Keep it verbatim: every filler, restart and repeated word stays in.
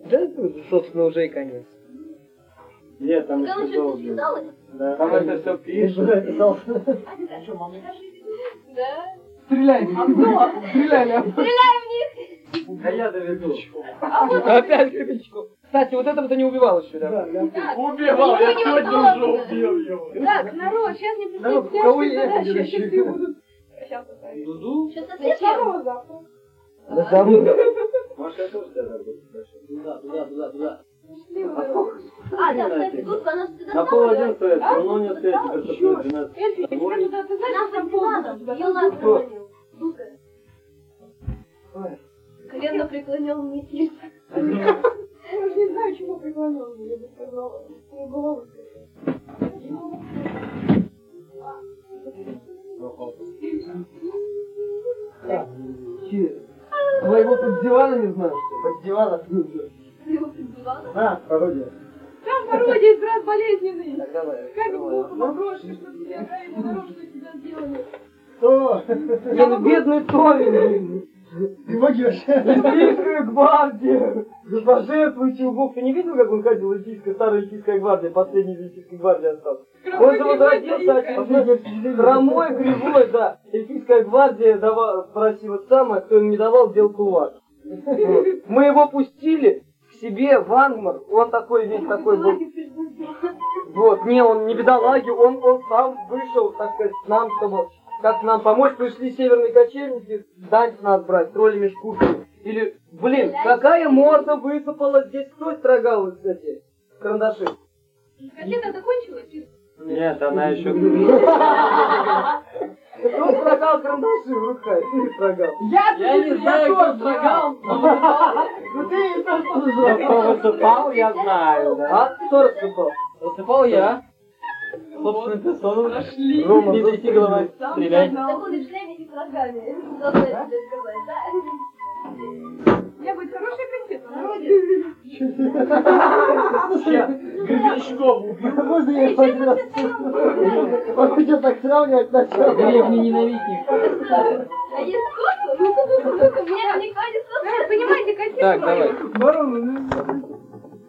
Да, собственно, уже и конец. Нет, там еще долго. Да, там это все пишет. А что, мама? Да. Стреляй в них. Стреляй, Ляп. Стреляй в них. А я доведу. Опять Гребенщиков. Кстати, вот этого ты не убивал еще, да? Убивал, я сегодня уже убил его. Так, народ, сейчас не Народ, представляешь, кого что я задачи. буду Сейчас все будут. Сейчас поставим. Дуду? Что-то зачем? завтра. Да там. Может, я тоже тебя забуду? Туда, туда, туда, туда. А, да, кстати, тут она сюда. На пол одиннадцатого я все равно не успею, теперь чтобы двенадцать. Эльфи, я тебя туда, ты знаешь, там Ладно, полностью. я нас звонил. Дука. Колено преклонил вниз. Я уже не знаю, чего преклонил, я бы сказала. Свою голову. Твоего под дивана не знаешь, что? Под диваном. Ты его прибивала? На, пародия. Там пародия, брат болезненный. Так, давай. Как боком оброши, чтобы тебя отправили на дорогу, что тебя сделали. Что? Не, ну бедный Тони. Ты могешь. Эльфийская гвардия! Пожертвуйте, Бог, ты не видел, как он ходил, эльфийская, старая эльфийская гвардия, последняя эльфийская гвардия осталась? Он же возродился, очевидно, хромой, кривой, да. Эльфийская гвардия давала, просила самое, кто им не давал, делал кулак. Вот. Мы его пустили к себе в Ангмар, он такой весь такой был. Вот, не, он не бедолаги, он, он сам вышел, так сказать, к нам, чтобы как нам помочь, пришли северные кочевники, дань с нас брать, троллями шкурками. Или, блин, какая морда высыпала здесь, кто строгал, кстати, карандаши? Котлета закончилась? Нет, она еще... Кто строгал карандаши в руках? Ты строгал. Я не знаю, кто строгал. Ну ты и сам тоже строгал. Кто высыпал, я знаю, да. А кто рассыпал? Высыпал я. Собственно, персону. Нашли. Рома, не лети головой. Стреляй. Законы в шлеме и с рогами. Должна я тебе сказать, да? Я будет хорошая конфета, народе. Гребенщиков убил. Можно я один раз? Он хочет так сравнивать начало. Древний ненавистник. А есть кто-то? Меня никто не слушает. Понимаете, конфета. Так, давай.